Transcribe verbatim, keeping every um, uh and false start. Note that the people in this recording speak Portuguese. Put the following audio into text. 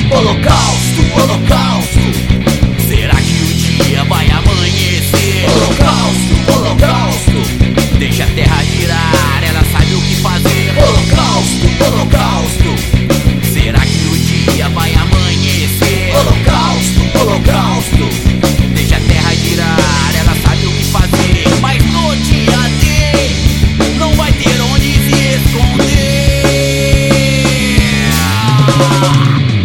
Holocausto, holocausto. Será que o dia vai amanhecer? Holocausto, holocausto. Deixa a terra girar, ela sabe o que fazer. Holocausto, holocausto. Será que o dia vai amanhecer? Holocausto, holocausto. Deixa a terra girar, ela sabe o que fazer. Mas no dia D não vai ter onde se esconder.